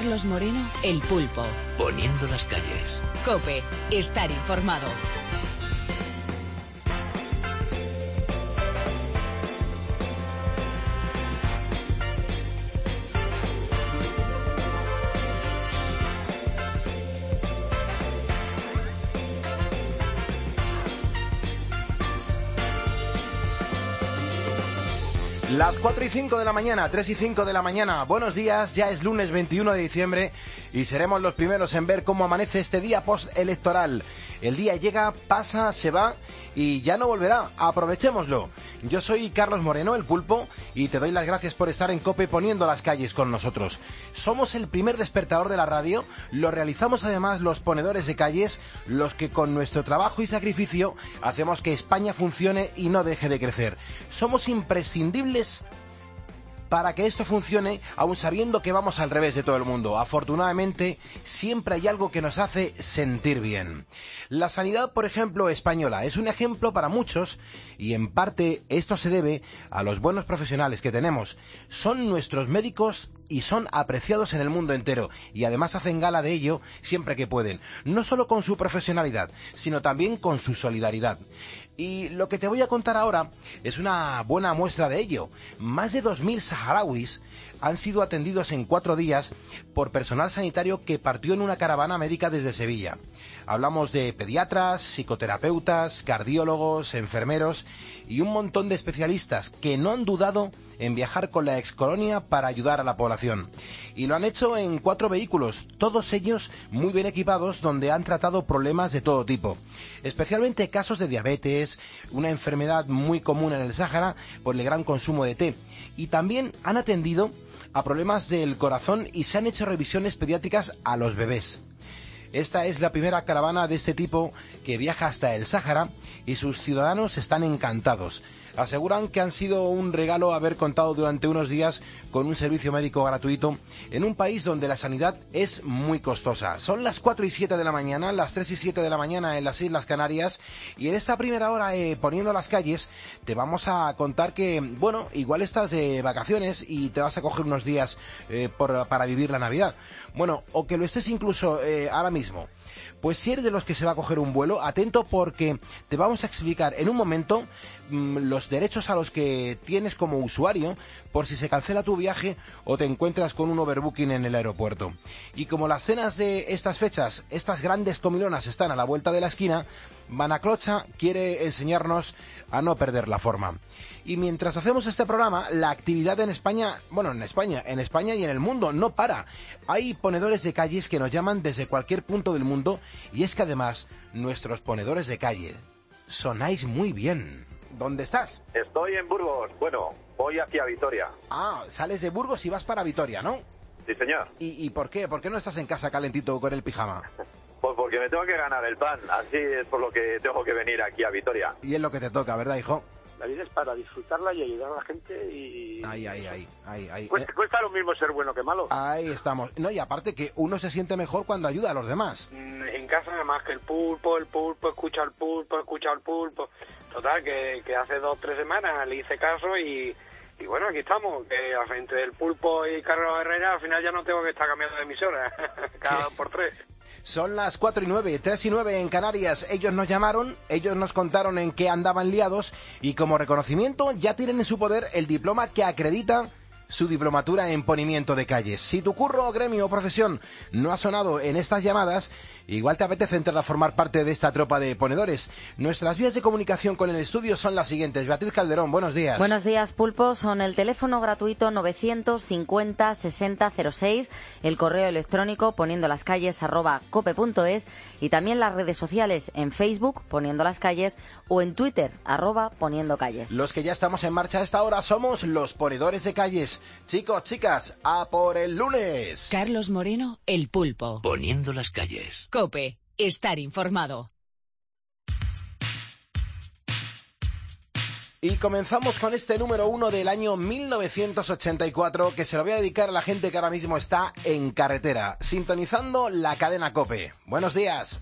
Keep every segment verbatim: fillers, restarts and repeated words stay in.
Carlos Moreno, El Pulpo. Poniendo las calles. COPE. Estar informado. Las cuatro y cinco de la mañana, tres y cinco de la mañana. Buenos días, ya es lunes veintiuno de diciembre y seremos los primeros en ver cómo amanece este día postelectoral. El día llega, pasa, se va y ya no volverá. Aprovechémoslo. Yo soy Carlos Moreno, El Pulpo, y te doy las gracias por estar en COPE poniendo las calles con nosotros. Somos el primer despertador de la radio, lo realizamos además los ponedores de calles, los que con nuestro trabajo y sacrificio hacemos que España funcione y no deje de crecer. Somos imprescindibles para que esto funcione, aun sabiendo que vamos al revés de todo el mundo. Afortunadamente, siempre hay algo que nos hace sentir bien. La sanidad, por ejemplo, española, es un ejemplo para muchos y en parte esto se debe a los buenos profesionales que tenemos. Son nuestros médicos y son apreciados en el mundo entero y además hacen gala de ello siempre que pueden, no solo con su profesionalidad, sino también con su solidaridad. Y lo que te voy a contar ahora es una buena muestra de ello. Más de dos mil saharauis han sido atendidos en cuatro días por personal sanitario que partió en una caravana médica desde Sevilla. Hablamos de pediatras, psicoterapeutas, cardiólogos, enfermeros y un montón de especialistas que no han dudado en viajar con la excolonia para ayudar a la población. Y lo han hecho en cuatro vehículos, todos ellos muy bien equipados, donde han tratado problemas de todo tipo. Especialmente casos de diabetes, una enfermedad muy común en el Sáhara por el gran consumo de té. Y también han atendido a problemas del corazón y se han hecho revisiones pediátricas a los bebés. Esta es la primera caravana de este tipo que viaja hasta el Sáhara y sus ciudadanos están encantados. Aseguran que han sido un regalo haber contado durante unos días con un servicio médico gratuito en un país donde la sanidad es muy costosa. Son las cuatro y siete de la mañana, las tres y siete de la mañana en las Islas Canarias, y en esta primera hora, eh, poniendo las calles, te vamos a contar que, bueno, igual estás de vacaciones y te vas a coger unos días eh, por, para vivir la Navidad. Bueno, o que lo estés incluso eh, ahora mismo. Pues si eres de los que se va a coger un vuelo, atento porque te vamos a explicar en un momento mmm, los derechos a los que tienes como usuario por si se cancela tu viaje o te encuentras con un overbooking en el aeropuerto. Y como las cenas de estas fechas, estas grandes comilonas están a la vuelta de la esquina, Manaclocha quiere enseñarnos a no perder la forma. Y mientras hacemos este programa, la actividad en España, bueno, en España, en España y en el mundo no para. Hay ponedores de calles que nos llaman desde cualquier punto del mundo y es que además nuestros ponedores de calle sonáis muy bien. ¿Dónde estás? Estoy en Burgos. Bueno, voy hacia Vitoria. Ah, sales de Burgos y vas para Vitoria, ¿no? Sí, señor. ¿Y, y por qué? ¿Por qué no estás en casa calentito con el pijama? Pues porque me tengo que ganar el pan. Así es por lo que tengo que venir aquí a Vitoria. Y es lo que te toca, ¿verdad, hijo? La vida es para disfrutarla y ayudar a la gente y... Ay, ay, ay, ay, ay. Cuesta, eh, cuesta lo mismo ser bueno que malo. Ahí estamos. No, y aparte que uno se siente mejor cuando ayuda a los demás. En casa nada más que el pulpo, el pulpo, escucha al pulpo, escucha al pulpo. Total, que, que hace dos, tres semanas le hice caso y... Y bueno, aquí estamos, que a frente del Pulpo y Carlos Herrera al final ya no tengo que estar cambiando de emisora, cada dos por tres. Son las cuatro y nueve, tres y nueve en Canarias. Ellos nos llamaron, ellos nos contaron en qué andaban liados y como reconocimiento ya tienen en su poder el diploma que acredita su diplomatura en ponimiento de calles. Si tu curro, gremio o profesión no ha sonado en estas llamadas, igual te apetece entrar a formar parte de esta tropa de ponedores. Nuestras vías de comunicación con el estudio son las siguientes. Beatriz Calderón, buenos días. Buenos días, Pulpo. Son el teléfono gratuito novecientos cincuenta sesenta cero seis, el correo electrónico poniendo las calles arroba cope punto es y también las redes sociales en Facebook poniendo las calles o en Twitter arroba poniendo calles. Los que ya estamos en marcha a esta hora somos los ponedores de calles. Chicos, chicas, a por el lunes. Carlos Moreno, El Pulpo. Poniendo las calles. COPE. Estar informado. Y comenzamos con este número uno del año mil novecientos ochenta y cuatro que se lo voy a dedicar a la gente que ahora mismo está en carretera, sintonizando la cadena COPE. Buenos días.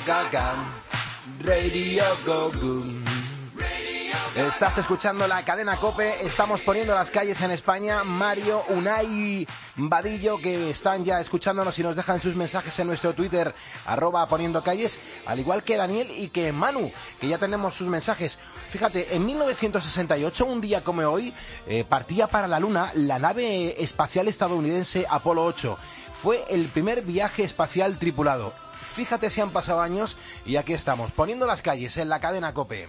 Gaga, Radio Go Go. Estás escuchando la cadena COPE, estamos poniendo las calles en España. Mario, Unai, Vadillo, que están ya escuchándonos y nos dejan sus mensajes en nuestro Twitter, arroba poniendo calles, al igual que Daniel y que Manu, que ya tenemos sus mensajes. Fíjate, en mil novecientos sesenta y ocho, un día como hoy, eh, partía para la Luna la nave espacial estadounidense Apolo ocho. Fue el primer viaje espacial tripulado. Fíjate si han pasado años y aquí estamos, poniendo las calles en la cadena COPE.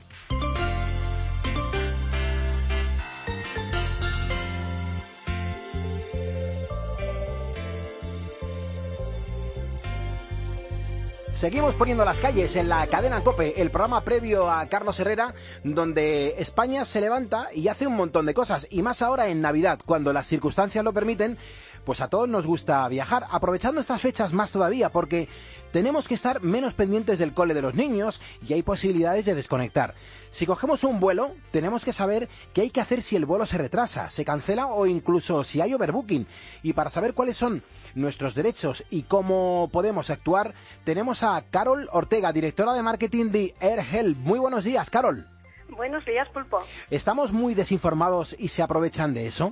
Seguimos poniendo las calles en la cadena COPE, el programa previo a Carlos Herrera, donde España se levanta y hace un montón de cosas, y más ahora en Navidad, cuando las circunstancias lo permiten, pues a todos nos gusta viajar, aprovechando estas fechas más todavía, porque tenemos que estar menos pendientes del cole de los niños y hay posibilidades de desconectar. Si cogemos un vuelo, tenemos que saber qué hay que hacer si el vuelo se retrasa, se cancela o incluso si hay overbooking. Y para saber cuáles son nuestros derechos y cómo podemos actuar, tenemos a Carol Ortega, directora de marketing de AirHelp. Muy buenos días, Carol. Buenos días, Pulpo. ¿Estamos muy desinformados y se aprovechan de eso?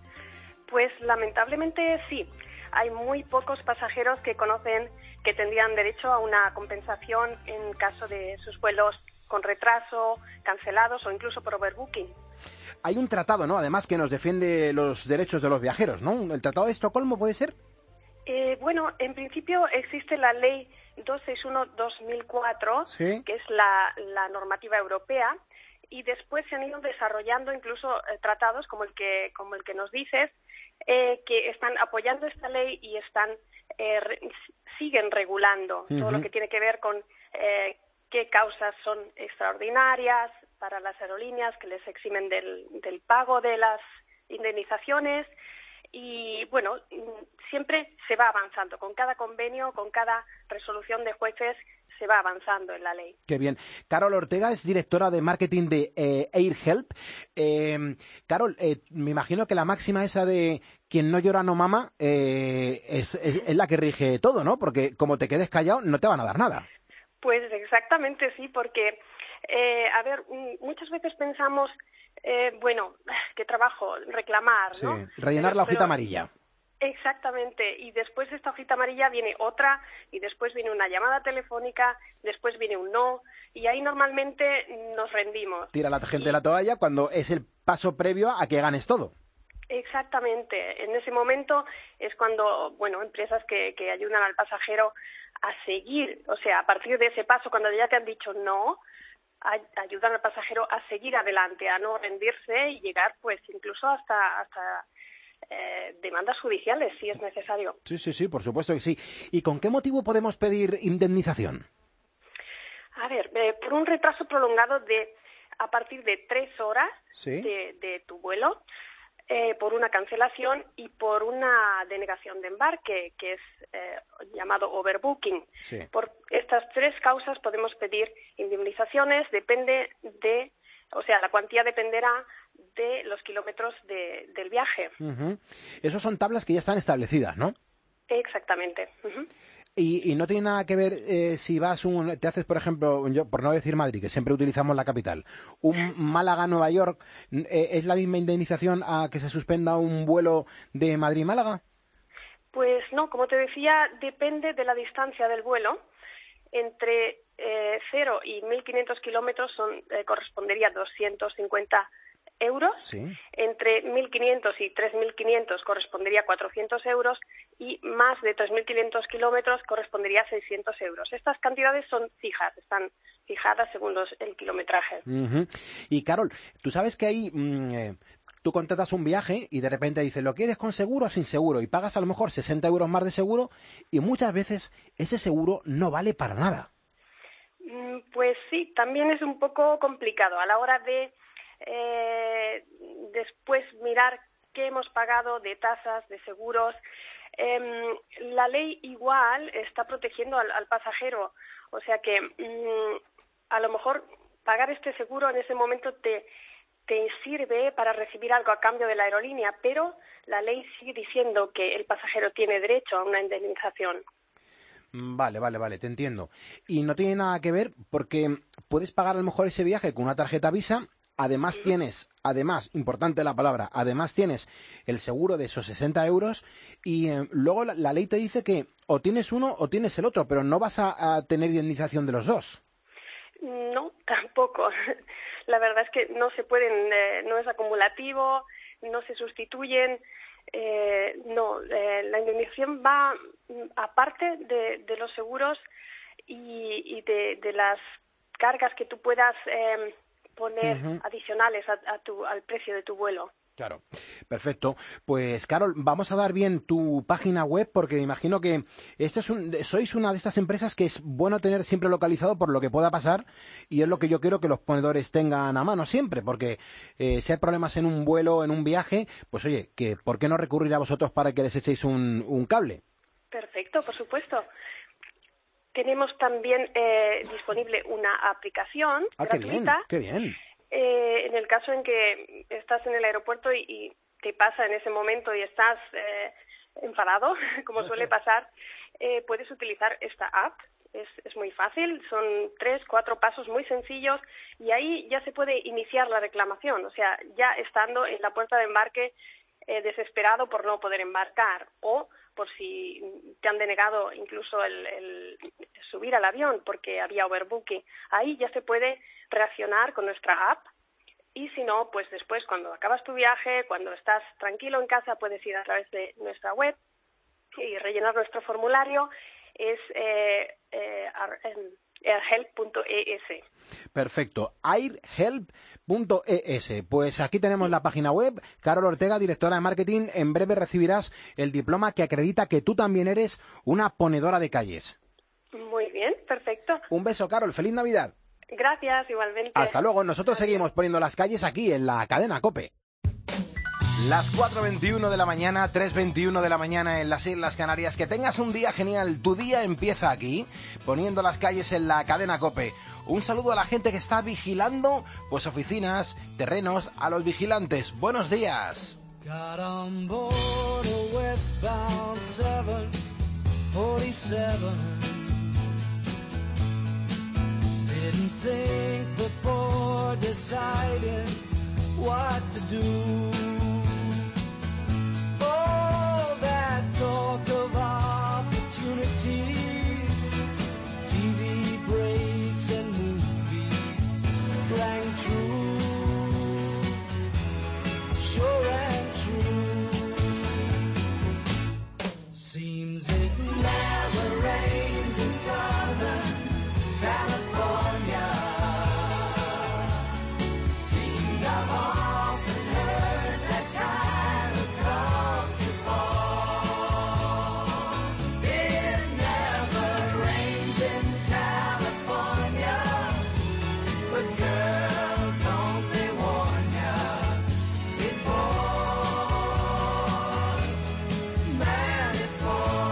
Pues lamentablemente sí. Hay muy pocos pasajeros que conocen que tendrían derecho a una compensación en caso de sus vuelos con retraso, cancelados o incluso por overbooking. Hay un tratado, ¿no? Además, que nos defiende los derechos de los viajeros, ¿no? ¿El Tratado de Estocolmo puede ser? Eh, bueno, en principio existe la Ley doscientos sesenta y uno barra dos mil cuatro, ¿sí? Que es la, la normativa europea, y después se han ido desarrollando incluso eh, tratados como el que como el que nos dices, eh, que están apoyando esta ley y están eh, re, siguen regulando uh-huh. todo lo que tiene que ver con eh, qué causas son extraordinarias para las aerolíneas, que les eximen del, del pago de las indemnizaciones. Y bueno, siempre se va avanzando. Con cada convenio, con cada resolución de jueces, se va avanzando en la ley. Qué bien. Carol Ortega es directora de marketing de eh, AirHelp. Eh, Carol, eh, me imagino que la máxima esa de quien no llora no mama eh, es, es, es la que rige todo, ¿no? Porque como te quedes callado, no te van a dar nada. Pues exactamente sí, porque, eh, a ver, muchas veces pensamos, eh, bueno, qué trabajo, reclamar, ¿no? Sí, rellenar Pero, la hojita amarilla. Exactamente, y después de esta hojita amarilla viene otra, y después viene una llamada telefónica, después viene un no, y ahí normalmente nos rendimos. Tira la gente y... la toalla cuando es el paso previo a que ganes todo. Exactamente, en ese momento es cuando, bueno, empresas que, que ayudan al pasajero a seguir, o sea, a partir de ese paso, cuando ya te han dicho no, a, ayudan al pasajero a seguir adelante, a no rendirse y llegar pues incluso hasta hasta eh, demandas judiciales si es necesario. Sí, sí, sí, por supuesto que sí. ¿Y con qué motivo podemos pedir indemnización? A ver, eh, por un retraso prolongado de a partir de tres horas ¿Sí? de, de tu vuelo, Eh, por una cancelación y por una denegación de embarque, que es eh, llamado overbooking. Sí. Por estas tres causas podemos pedir indemnizaciones, depende de, o sea, la cuantía dependerá de los kilómetros de, del viaje. Uh-huh. Esos son tablas que ya están establecidas, ¿no? Exactamente. Uh-huh. Y, y no tiene nada que ver eh, si vas un, te haces, por ejemplo, yo por no decir Madrid, que siempre utilizamos la capital, un Málaga-Nueva York, eh, ¿es la misma indemnización a que se suspenda un vuelo de Madrid-Málaga? Pues no, como te decía, depende de la distancia del vuelo. Entre eh, cero y mil quinientos kilómetros son, eh, correspondería a doscientos cincuenta euros, ¿Sí? Entre mil quinientos y tres mil quinientos correspondería a cuatrocientos euros y más de tres mil quinientos kilómetros correspondería a seiscientos euros. Estas cantidades son fijas, están fijadas según los, el kilometraje. Uh-huh. Y Carol, tú sabes que hay... Mmm, eh... Tú contratas un viaje y de repente dices, ¿lo quieres con seguro o sin seguro? Y pagas a lo mejor sesenta euros más de seguro y muchas veces ese seguro no vale para nada. Pues sí, también es un poco complicado a la hora de eh, después mirar qué hemos pagado de tasas, de seguros. Eh, la ley igual está protegiendo al, al pasajero, o sea que mm, a lo mejor pagar este seguro en ese momento te... te sirve para recibir algo a cambio de la aerolínea, pero la ley sigue diciendo que el pasajero tiene derecho a una indemnización. Vale, vale, vale, te entiendo. Y no tiene nada que ver porque puedes pagar a lo mejor ese viaje con una tarjeta Visa. Además tienes, además, importante la palabra, además tienes el seguro de esos sesenta euros y eh, luego la, la ley te dice que o tienes uno o tienes el otro, pero no vas a, a tener indemnización de los dos. No, tampoco. La verdad es que no se pueden, eh, no es acumulativo, no se sustituyen. Eh, no, eh, la indemnización va aparte de, de los seguros y, y de, de las cargas que tú puedas eh, poner uh-huh. adicionales a, a tu, al precio de tu vuelo. Claro, perfecto. Pues, Carol, vamos a dar bien tu página web porque me imagino que este es un, sois una de estas empresas que es bueno tener siempre localizado por lo que pueda pasar y es lo que yo quiero que los ponedores tengan a mano siempre, porque eh, si hay problemas en un vuelo, en un viaje, pues oye, que ¿por qué no recurrir a vosotros para que les echéis un, un cable? Perfecto, por supuesto. Tenemos también eh, disponible una aplicación ah, gratuita. Qué bien, qué bien. Eh, en el caso en que estás en el aeropuerto y, y te pasa en ese momento y estás eh, enfadado, como suele pasar, eh, puedes utilizar esta app. Es, es muy fácil, son tres, cuatro pasos muy sencillos y ahí ya se puede iniciar la reclamación. O sea, ya estando en la puerta de embarque eh, desesperado por no poder embarcar o por si te han denegado incluso el, el subir al avión porque había overbooking. Ahí ya se puede reaccionar con nuestra app y si no, pues después cuando acabas tu viaje, cuando estás tranquilo en casa, puedes ir a través de nuestra web y rellenar nuestro formulario. Es eh, eh, airhelp punto e s. Perfecto, airhelp punto e s. Pues aquí tenemos la página web. Carol Ortega, directora de marketing. En breve recibirás el diploma que acredita que tú también eres una ponedora de calles. Muy bien, perfecto. Un beso, Carol. Feliz Navidad. Gracias, igualmente. Hasta luego. Nosotros Adiós. Seguimos poniendo las calles aquí en la cadena COPE. Las cuatro veintiuno de la mañana, tres veintiuno de la mañana en las Islas Canarias. Que tengas un día genial. Tu día empieza aquí, poniendo las calles en la cadena COPE. Un saludo a la gente que está vigilando, pues oficinas, terrenos, a los vigilantes. Buenos días. Got on board a westbound seven forty-seven. Didn't think before deciding what to do. Oh, that talk of opportunities, T V breaks and movies rang true, sure and true. Seems it never rains in Southern California. Seems I've often heard that kind of talk before. It never rains in California, but girl, don't they warn ya, it pours, man, it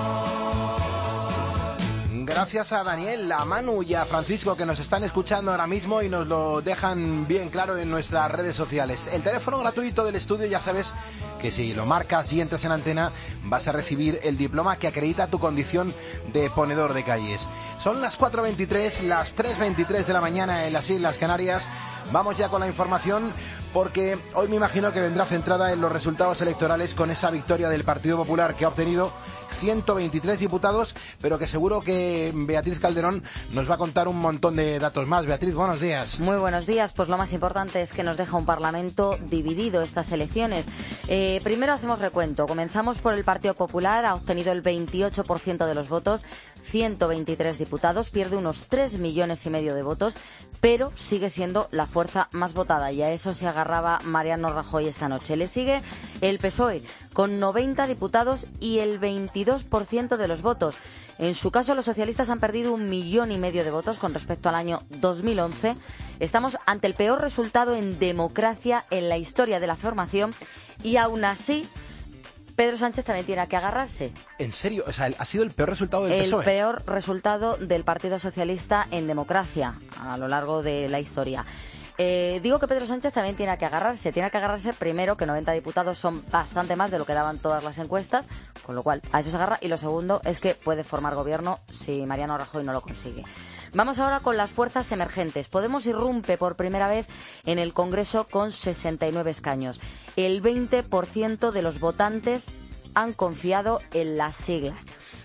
pours. Gracias a Daniel, a Manu y a Francisco que nos están escuchando ahora mismo y nos lo dejan bien claro en nuestras redes sociales. El teléfono gratuito del estudio, ya sabes que si lo marcas y entras en antena vas a recibir el diploma que acredita tu condición de ponedor de calles. Son las cuatro veintitrés, las tres veintitrés de la mañana en las Islas Canarias. Vamos ya con la información porque hoy me imagino que vendrá centrada en los resultados electorales con esa victoria del Partido Popular que ha obtenido ciento veintitrés diputados, pero que seguro que Beatriz Calderón nos va a contar un montón de datos más. Beatriz, buenos días. Muy buenos días. Pues lo más importante es que nos deja un Parlamento dividido estas elecciones. Eh, primero hacemos recuento. Comenzamos por el Partido Popular. Ha obtenido el veintiocho por ciento de los votos, ciento veintitrés diputados, pierde unos tres millones y medio de votos, pero sigue siendo la fuerza más votada y a eso se agarraba Mariano Rajoy esta noche. Le sigue el P S O E con noventa diputados y el veintidós por ciento de los votos. En su caso, los socialistas han perdido un millón y medio de votos con respecto al año dos mil once. Estamos ante el peor resultado en democracia en la historia de la formación y aún así Pedro Sánchez también tiene que agarrarse. ¿En serio? O sea, ¿ha sido el peor resultado del P S O E? El peor resultado del Partido Socialista en democracia a lo largo de la historia. Eh, digo que Pedro Sánchez también tiene que agarrarse. Tiene que agarrarse primero que noventa diputados son bastante más de lo que daban todas las encuestas, con lo cual a eso se agarra. Y lo segundo es que puede formar gobierno si Mariano Rajoy no lo consigue. Vamos ahora con las fuerzas emergentes. Podemos irrumpe por primera vez en el Congreso con sesenta y nueve escaños. El veinte por ciento de los votantes han confiado en las siglas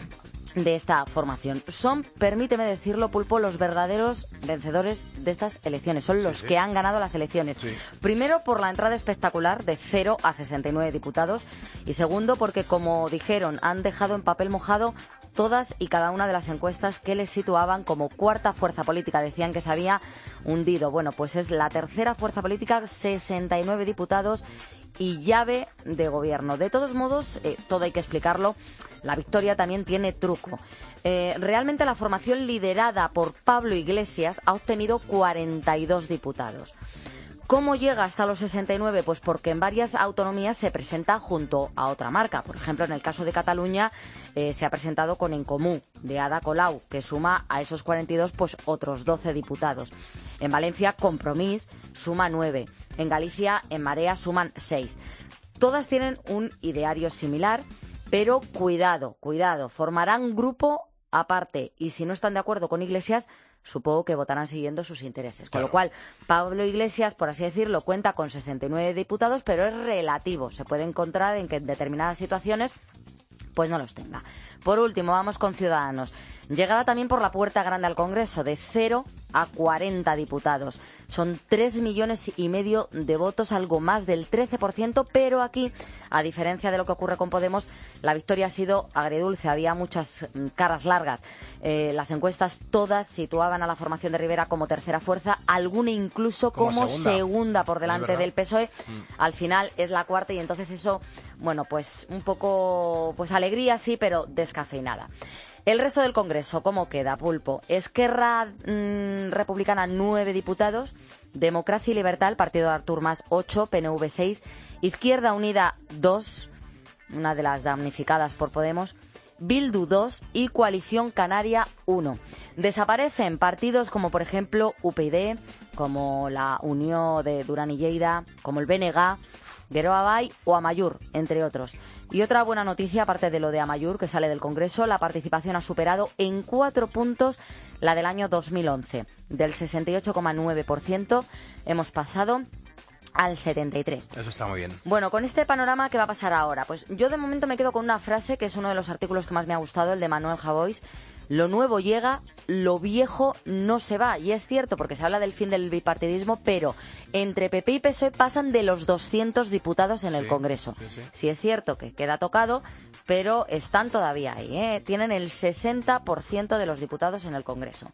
de esta formación. Son, permíteme decirlo, Pulpo, los verdaderos vencedores de estas elecciones. Son los sí, sí. que han ganado las elecciones. Sí. Primero, por la entrada espectacular de cero a sesenta y nueve diputados. Y segundo, porque, como dijeron, han dejado en papel mojado todas y cada una de las encuestas que les situaban como cuarta fuerza política. Decían que se había hundido. Bueno, pues es la tercera fuerza política, sesenta y nueve diputados y llave de gobierno. De todos modos, eh, todo hay que explicarlo, la victoria también tiene truco. Eh, realmente la formación liderada por Pablo Iglesias ha obtenido cuarenta y dos diputados. ¿Cómo llega hasta los sesenta y nueve? Pues porque en varias autonomías se presenta junto a otra marca. Por ejemplo, en el caso de Cataluña eh, se ha presentado con En Comú, de Ada Colau, que suma a esos cuarenta y dos pues otros doce diputados. En Valencia, Compromís suma nueve. En Galicia, En Marea suman seis. Todas tienen un ideario similar, pero cuidado, cuidado, formarán grupo aparte y si no están de acuerdo con Iglesias, supongo que votarán siguiendo sus intereses. Con claro. lo cual, Pablo Iglesias, por así decirlo, cuenta con sesenta y nueve diputados, pero es relativo. Se puede encontrar en que en determinadas situaciones pues no los tenga. Por último, vamos con Ciudadanos. Llegada también por la puerta grande al Congreso, de cero a cuarenta diputados. Son tres millones y medio de votos, algo más del trece por ciento, pero aquí, a diferencia de lo que ocurre con Podemos, la victoria ha sido agridulce. Había muchas caras largas. Eh, las encuestas todas situaban a la formación de Rivera como tercera fuerza, alguna incluso como, como segunda. segunda por delante del P S O E. Mm. Al final es la cuarta y entonces eso, bueno, pues un poco, pues alegría sí, pero descafeinada. El resto del Congreso, ¿cómo queda, Pulpo? Esquerra mmm, Republicana, nueve diputados. Democracia y Libertad, el partido de Artur Mas, ocho. P N V, seis. Izquierda Unida, dos. Una de las damnificadas por Podemos. Bildu, dos. Y Coalición Canaria, uno. Desaparecen partidos como, por ejemplo, U P y D, como la Unión de Duran y Lleida, como el B N G, Geroa Bai o Amaiur, entre otros. Y otra buena noticia, aparte de lo de Amaiur, que sale del Congreso, la participación ha superado en cuatro puntos la del año dos mil once. Del sesenta y ocho coma nueve por ciento hemos pasado al setenta y tres. Eso está muy bien. Bueno, con este panorama, ¿qué va a pasar ahora? Pues yo de momento me quedo con una frase que es uno de los artículos que más me ha gustado, el de Manuel Javois. Lo nuevo llega, lo viejo no se va. Y es cierto, porque se habla del fin del bipartidismo, pero entre P P y P S O E pasan de los doscientos diputados en sí, el Congreso. Sí, sí. sí es cierto que queda tocado, pero están todavía ahí, ¿eh? Tienen el sesenta por ciento de los diputados en el Congreso.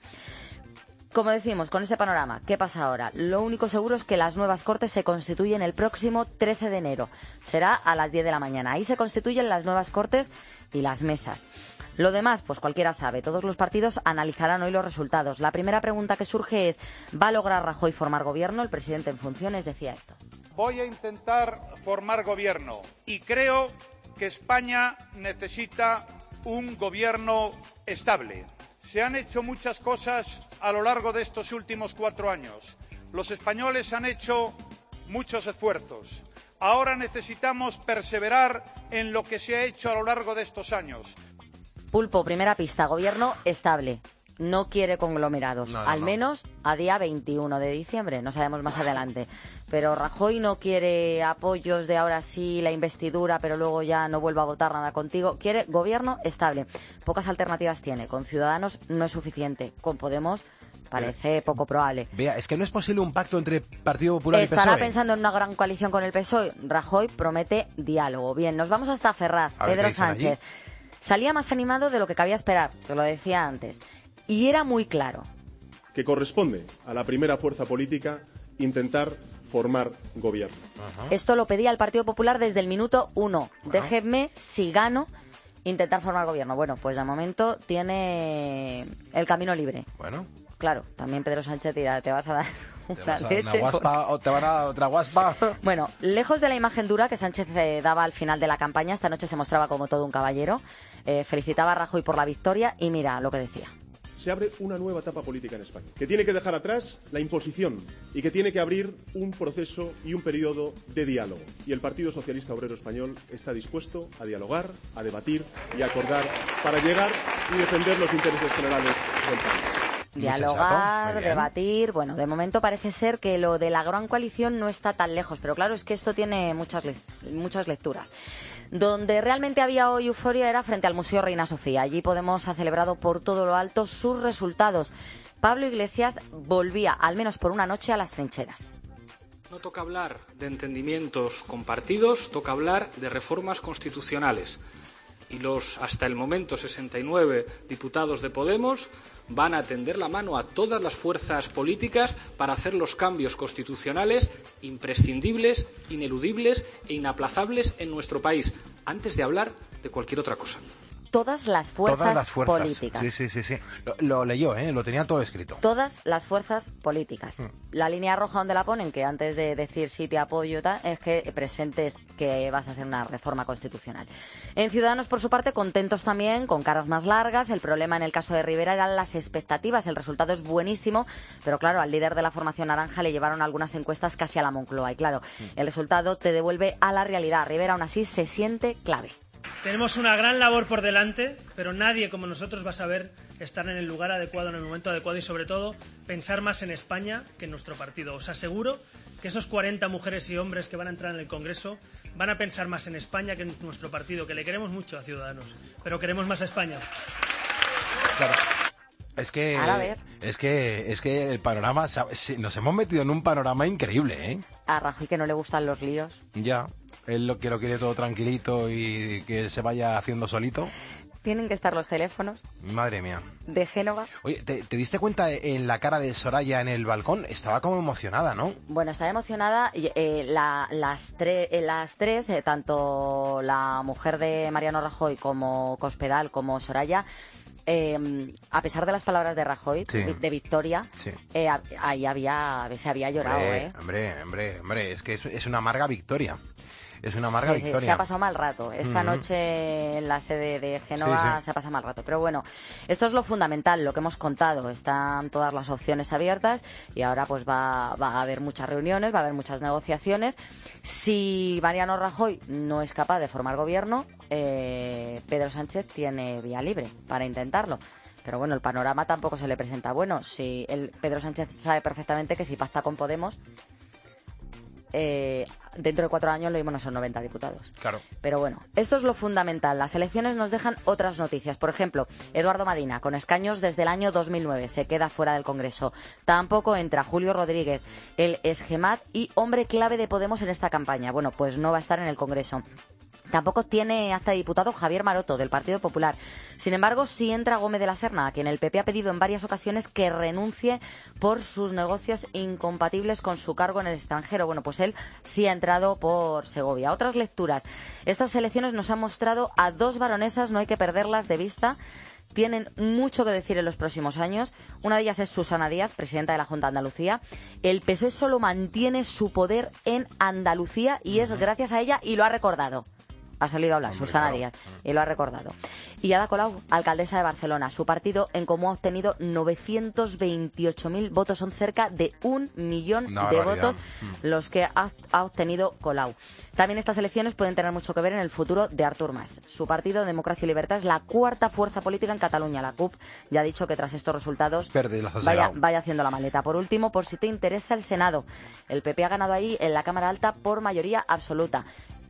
Como decimos, con este panorama, ¿qué pasa ahora? Lo único seguro es que las nuevas Cortes se constituyen el próximo trece de enero. Será a las diez de la mañana. Ahí se constituyen las nuevas Cortes y las mesas. Lo demás, pues cualquiera sabe. Todos los partidos analizarán hoy los resultados. La primera pregunta que surge es, ¿va a lograr Rajoy formar gobierno? El presidente en funciones decía esto. Voy a intentar formar gobierno y creo que España necesita un gobierno estable. Se han hecho muchas cosas a lo largo de estos últimos cuatro años. Los españoles han hecho muchos esfuerzos. Ahora necesitamos perseverar en lo que se ha hecho a lo largo de estos años. Pulpo, primera pista, gobierno estable. No quiere conglomerados, no, no, al no. menos a día veintiuno de diciembre, no sabemos más adelante. Pero Rajoy no quiere apoyos de ahora sí, la investidura, pero luego ya no vuelva a votar nada contigo. Quiere gobierno estable. Pocas alternativas tiene. Con Ciudadanos no es suficiente. Con Podemos parece poco probable. Vea, es que no es posible un pacto entre Partido Popular Estará y P S O E. Estará pensando en una gran coalición con el P S O E. Rajoy promete diálogo. Bien, nos vamos hasta Ferraz. A Pedro Sánchez. Allí. Salía más animado de lo que cabía esperar, te lo decía antes. Y era muy claro. Que corresponde a la primera fuerza política intentar formar gobierno. Ajá. Esto lo pedía el Partido Popular desde el minuto uno. Ajá. Déjenme, si gano, intentar formar gobierno. Bueno, pues de momento tiene el camino libre. Bueno. Claro, también Pedro Sánchez dirá, te vas a dar ¿Te vas a dar una guaspa o te van a dar otra guaspa? Bueno, lejos de la imagen dura que Sánchez eh, daba al final de la campaña, esta noche se mostraba como todo un caballero. Eh, felicitaba a Rajoy por la victoria y mira lo que decía. se abre una nueva etapa política en España, que tiene que dejar atrás la imposición y que tiene que abrir un proceso y un periodo de diálogo. Y el Partido Socialista Obrero Español está dispuesto a dialogar, a debatir y a acordar para llegar y defender los intereses generales del país. Dialogar, debatir. Bueno, de momento parece ser que lo de la gran coalición no está tan lejos, pero claro, es que esto tiene muchas, muchas lecturas. Donde realmente había hoy euforia era frente al Museo Reina Sofía. Allí Podemos ha celebrado por todo lo alto sus resultados. Pablo Iglesias volvía, al menos por una noche, a las trincheras. No toca hablar de entendimientos compartidos, toca hablar de reformas constitucionales. Y los, hasta el momento, sesenta y nueve diputados de Podemos van a tender la mano a todas las fuerzas políticas para hacer los cambios constitucionales imprescindibles, ineludibles e inaplazables en nuestro país, antes de hablar de cualquier otra cosa. Todas las fuerzas, Todas las fuerzas políticas. Sí, sí, sí, sí. Lo, lo leyó, ¿eh? Lo tenía todo escrito. Todas las fuerzas políticas. Mm. La línea roja donde la ponen, que antes de decir sí te apoyo, tal, es que presentes que vas a hacer una reforma constitucional. En Ciudadanos, por su parte, contentos también, con caras más largas. El problema en el caso de Rivera eran las expectativas. El resultado es buenísimo, pero claro, al líder de la formación naranja le llevaron algunas encuestas casi a la Moncloa. Y claro, mm. el resultado te devuelve a la realidad. Rivera aún así se siente clave. Tenemos una gran labor por delante, pero nadie como nosotros va a saber estar en el lugar adecuado, en el momento adecuado y, sobre todo, pensar más en España que en nuestro partido. Os aseguro que esos cuarenta mujeres y hombres que van a entrar en el Congreso van a pensar más en España que en nuestro partido, que le queremos mucho a Ciudadanos, pero queremos más a España. Claro. Es que, es que, es que el panorama, nos hemos metido en un panorama increíble, ¿eh? A Rajoy que no le gustan los líos. Ya, él lo que lo quiere todo tranquilito y que se vaya haciendo solito. Tienen que estar los teléfonos. Madre mía. De Génova. Oye, ¿te, te diste cuenta en la cara de Soraya en el balcón? Estaba como emocionada, ¿no? Bueno, estaba emocionada. Eh, la, las, tre eh, las tres, eh, tanto la mujer de Mariano Rajoy como Cospedal como Soraya, Eh, a pesar de las palabras de Rajoy, sí. de victoria, sí. eh, ahí había, se había llorado, hombre, ¿eh? Hombre, hombre, hombre, es que es, es una amarga victoria. Es una amarga sí, victoria. Se ha pasado mal rato. Esta uh-huh. noche en la sede de Génova sí, sí. se ha pasado mal rato. Pero bueno, esto es lo fundamental, lo que hemos contado. Están todas las opciones abiertas y ahora pues va, va a haber muchas reuniones, va a haber muchas negociaciones. Si Mariano Rajoy no es capaz de formar gobierno, eh, Pedro Sánchez tiene vía libre para intentarlo. Pero bueno, el panorama tampoco se le presenta bueno. Si el Pedro Sánchez sabe perfectamente que si pacta con Podemos, Eh, dentro de cuatro años lo mismo no son noventa diputados. Claro. Pero bueno, esto es lo fundamental. Las elecciones nos dejan otras noticias. Por ejemplo, Eduardo Madina, con escaños desde el año dos mil nueve, se queda fuera del Congreso. Tampoco entra Julio Rodríguez, el esgemat y hombre clave de Podemos en esta campaña. Bueno, pues no va a estar en el Congreso. Tampoco tiene acta de diputado Javier Maroto, del Partido Popular. Sin embargo, sí entra Gómez de la Serna, a quien el P P ha pedido en varias ocasiones que renuncie por sus negocios incompatibles con su cargo en el extranjero. Bueno, pues él sí ha entrado por Segovia. Otras lecturas. Estas elecciones nos han mostrado a dos baronesas, no hay que perderlas de vista. Tienen mucho que decir en los próximos años. Una de ellas es Susana Díaz, presidenta de la Junta de Andalucía. El P S O E solo mantiene su poder en Andalucía y es gracias a ella, y lo ha recordado. Ha salido a hablar, Hombre, Susana claro. Díaz, y lo ha recordado. Y Ada Colau, alcaldesa de Barcelona. Su partido en común ha obtenido novecientos veintiocho mil votos. Son cerca de un millón Una de votos los que ha, ha obtenido Colau. También estas elecciones pueden tener mucho que ver en el futuro de Artur Mas. Su partido, Democracia y Libertad, es la cuarta fuerza política en Cataluña. La C U P ya ha dicho que tras estos resultados vaya, vaya haciendo la maleta. Por último, por si te interesa el Senado. El P P ha ganado ahí en la Cámara Alta por mayoría absoluta.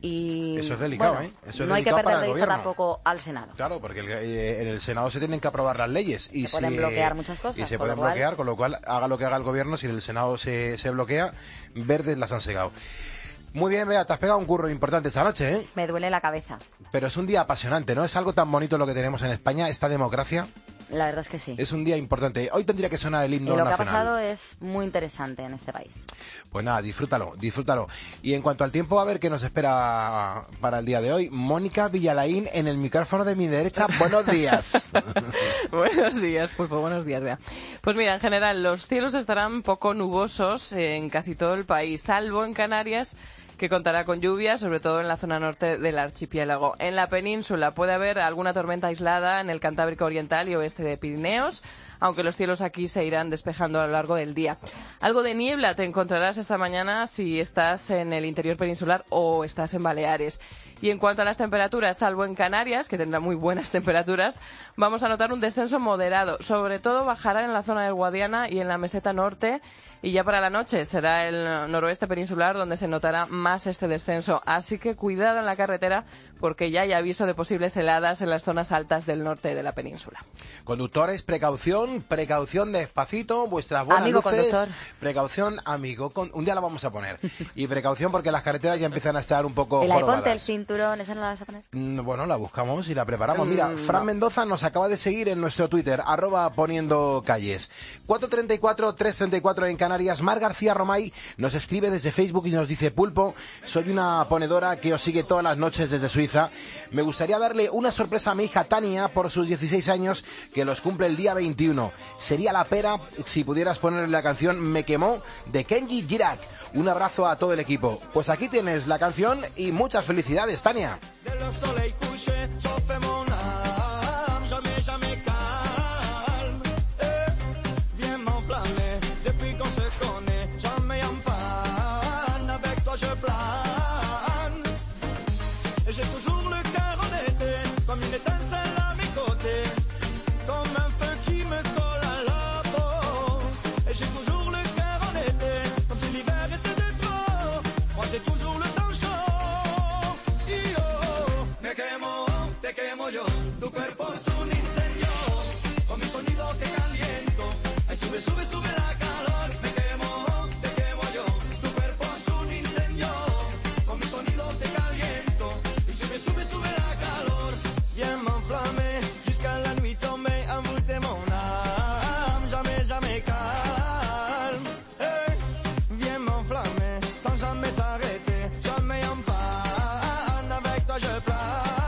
Y eso es delicado, bueno, ¿eh? Eso es no hay que delicado perder de vista tampoco al Senado. Claro, porque el, eh, en el Senado se tienen que aprobar las leyes. Y se pueden si, bloquear muchas cosas. Y se pueden cual... bloquear, con lo cual, haga lo que haga el gobierno, si en el Senado se, se bloquea, verdes las han segado. Muy bien, Bea, te has pegado un curro importante esta noche, ¿eh? Me duele la cabeza. Pero es un día apasionante, ¿no? Es algo tan bonito lo que tenemos en España, esta democracia. La verdad es que sí. Es un día importante. Hoy tendría que sonar el himno nacional. Y lo nacional. que ha pasado es muy interesante en este país. Pues nada, disfrútalo, disfrútalo. Y en cuanto al tiempo, a ver qué nos espera para el día de hoy. Mónica Villalaín en el micrófono de mi derecha. Buenos días. Buenos días, Pulpo. Buenos días, Bea. Pues mira, en general, los cielos estarán poco nubosos en casi todo el país, salvo en Canarias que contará con lluvias, sobre todo en la zona norte del archipiélago. En la península puede haber alguna tormenta aislada en el Cantábrico Oriental y oeste de Pirineos, aunque los cielos aquí se irán despejando a lo largo del día. Algo de niebla te encontrarás esta mañana si estás en el interior peninsular o estás en Baleares. Y en cuanto a las temperaturas, salvo en Canarias, que tendrá muy buenas temperaturas, vamos a notar un descenso moderado. Sobre todo bajará en la zona del Guadiana y en la meseta norte, y ya para la noche será el noroeste peninsular donde se notará más este descenso. Así que cuidado en la carretera, porque ya hay aviso de posibles heladas en las zonas altas del norte de la península. Conductores, precaución, precaución despacito, vuestras buenas amigo luces. Conductor. Precaución, amigo, con... un día la vamos a poner. Y precaución porque las carreteras ya empiezan a estar un poco El ponte el jorobadas. cinturón, ¿esa no la vas a poner? Mm, Bueno, la buscamos y la preparamos. Mira, Mm, Fran no. Mendoza nos acaba de seguir en nuestro Twitter, arroba poniendo calles. cuatro treinta y cuatro, tres treinta y cuatro en Canarias. Mar García Romay nos escribe desde Facebook y nos dice: Pulpo, soy una ponedora que os sigue todas las noches desde Suiza. Me gustaría darle una sorpresa a mi hija Tania por sus dieciséis años, que los cumple el día veintiuno. Sería la pera si pudieras ponerle la canción Me quemó de Kenji Girac. Un abrazo a todo el equipo. Pues aquí tienes la canción y muchas felicidades, Tania. Le soleil couché, j'en fais mon âme, jamais, jamais calme. Eh, viens m'enflammer, depuis qu'on se connaît, jamais en panne, avec toi je plane. Et j'ai toujours le cœur en été, comme une étincelle à mes côtés, comme un feu qui me colle à la peau. Et j'ai toujours le cœur en été, comme si l'hiver était de trop. Moi j'ai toujours le sang chaud. Me quemo, te quemo yo, tu cuerpo es un incendio, con mi sonido te caliento, ay sube, sube, sube la calor. Me quemo, te quemo yo, tu cuerpo es un incendio, con mi sonido te caliento, y sube, sube, sube la calor. Viens m'enflammer, jusqu'à la nuit tombée, amour de mon âme, jamais, jamais calme. Hey, viens m'enflammer, sans jamais t'arrêter, jamais en panne, avec toi je plane.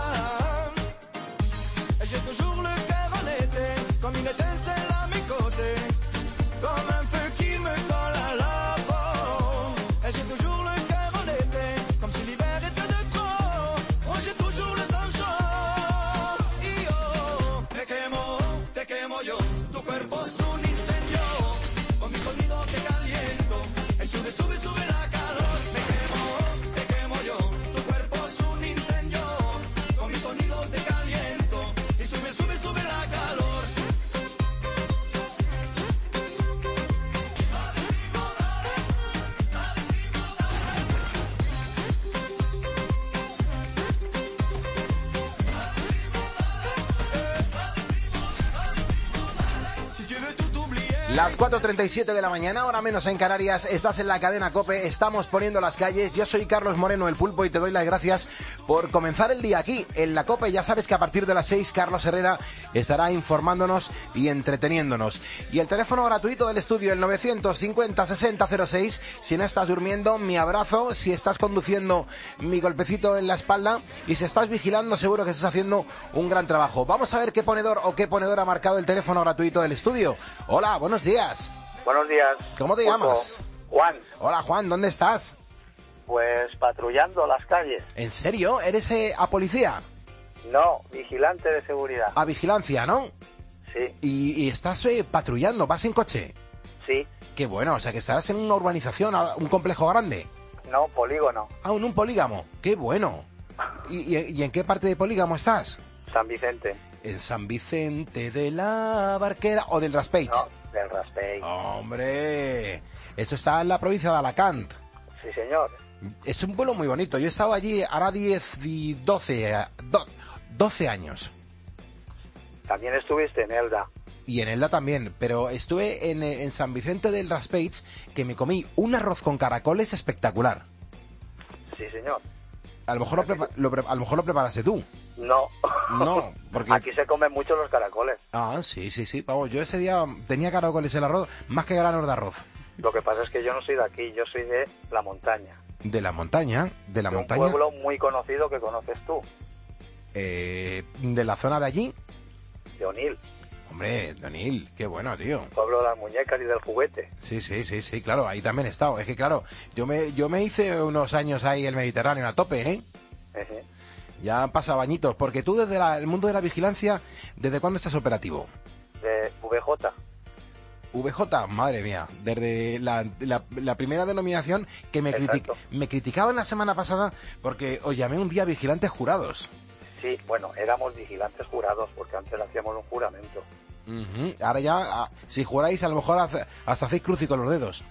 J'ai toujours le cœur en été, comme une étincelle à mes côtés, comme un feu qui me colle à la peau. Et j'ai toujours le cœur en été, comme si l'hiver était de trop. Oh, j'ai toujours le sang chaud. Y oh, te quemo, te quemo yo, tu cuerpo es un incendio, con mi sonido te caliento, y sube, sube, sube la calor. Me quemo, te quemo yo, tu cuerpo es un incendio, con mi sonido te caliento. Sube, sube, sube la calor. Si tu veux tout oublier. Las cuatro treinta y siete de la mañana, hora menos en Canarias, estás en la cadena COPE, estamos poniendo las calles. Yo soy Carlos Moreno, el Pulpo, y te doy las gracias por comenzar el día aquí, en la COPE. Ya sabes que a partir de las seis, Carlos Herrera estará informándonos y entreteniéndonos. Y el teléfono gratuito del estudio, el novecientos cincuenta, sesenta, cero seis. Si no estás durmiendo, mi abrazo. Si estás conduciendo, mi golpecito en la espalda. Y si estás vigilando, seguro que estás haciendo un gran trabajo. Vamos a ver qué ponedor o qué ponedora ha marcado el teléfono gratuito del estudio. Hola, buenos días. Buenos días. ¿Cómo te Pulpo. llamas? Juan. Hola, Juan, ¿dónde estás? Pues patrullando las calles. ¿En serio? ¿Eres eh, a policía? No, vigilante de seguridad. A vigilancia, ¿no? Sí. Y, y estás eh, patrullando, ¿vas en coche? Sí. Qué bueno, o sea que estarás en una urbanización, un complejo grande. No, polígono. Ah, en un polígamo. Qué bueno. ¿Y, y, y en qué parte de polígamo estás? San Vicente. En San Vicente de la Barquera o del Raspeig. No, del Raspeig. Hombre, esto está en la provincia de Alacant. Sí, señor. Es un pueblo muy bonito. Yo he estado allí ahora diez y doce, doce años. También estuviste en Elda. Y en Elda también, pero estuve en, en San Vicente del Raspeig, que me comí un arroz con caracoles espectacular. Sí, señor. A lo mejor lo, prepa lo, pre a lo, mejor lo preparaste tú. No. No, porque... Aquí se comen mucho los caracoles. Ah, sí, sí, sí. Vamos, yo ese día tenía caracoles el arroz, más que granos de arroz. Lo que pasa es que yo no soy de aquí, yo soy de la montaña. De la montaña, de la de montaña. Un pueblo muy conocido que conoces tú. Eh, de la zona de allí. De Onil. Hombre, Donil, qué bueno, tío. Pueblo de las muñecas y del juguete. Sí, sí, sí, sí, claro, ahí también he estado. Es que, claro, yo me yo me hice unos años ahí el Mediterráneo a tope, ¿eh? Uh-huh. Ya han pasado bañitos, porque tú desde la, el mundo de la vigilancia, ¿desde cuándo estás operativo? De V J. V J, madre mía, desde la, la, la primera denominación que me, critic, me criticaban la semana pasada porque os llamé un día vigilantes jurados. Sí, bueno, éramos vigilantes jurados porque antes hacíamos un juramento. Uh-huh. Ahora ya, si juráis, a lo mejor hace, hasta hacéis cruci con los dedos.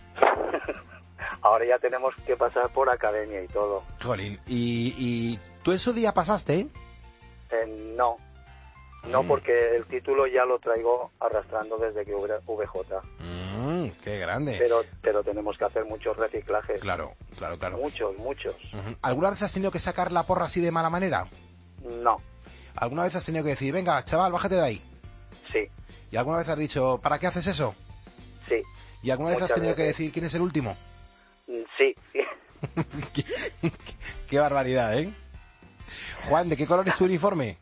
Ahora ya tenemos que pasar por academia y todo. Jolín, ¿y, y tú ese día pasaste? Eh, no, no, mm. porque el título ya lo traigo arrastrando desde que V J. Mm, ¡Qué grande! Pero, pero tenemos que hacer muchos reciclajes. Claro, claro, claro. Muchos, muchos. Uh-huh. ¿Alguna vez has tenido que sacar la porra así de mala manera? No. ¿Alguna vez has tenido que decir, venga, chaval, bájate de ahí? Sí. ¿Y alguna vez has dicho, ¿para qué haces eso? Sí. ¿Y alguna vez has tenido veces. que decir, ¿quién es el último? Sí. qué, qué, qué barbaridad, ¿eh? Juan, ¿de qué color es tu uniforme?